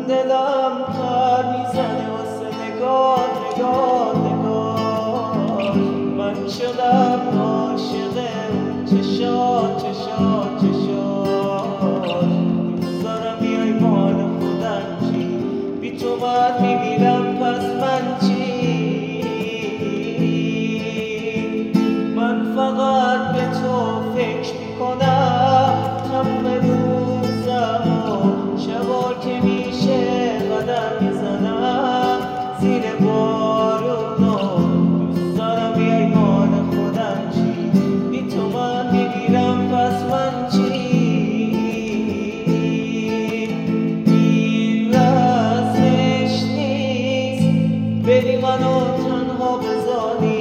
دلم پر میزنه واسه نگاه نگاه نگاه. من شدم عاشق چشات چشات چشات. دوست دارم بیای مال خودم چی، بی تو من میمیرم پس من چی. من فقط به تو فکر میکنم تموم روزم و شبا که میشه قدم میزنم زیر بارونا. دوست دارم بیای مال خودم چی، بی تو من میمیرم پس من چی. این رسمش نیست بری منو تنها بذاری،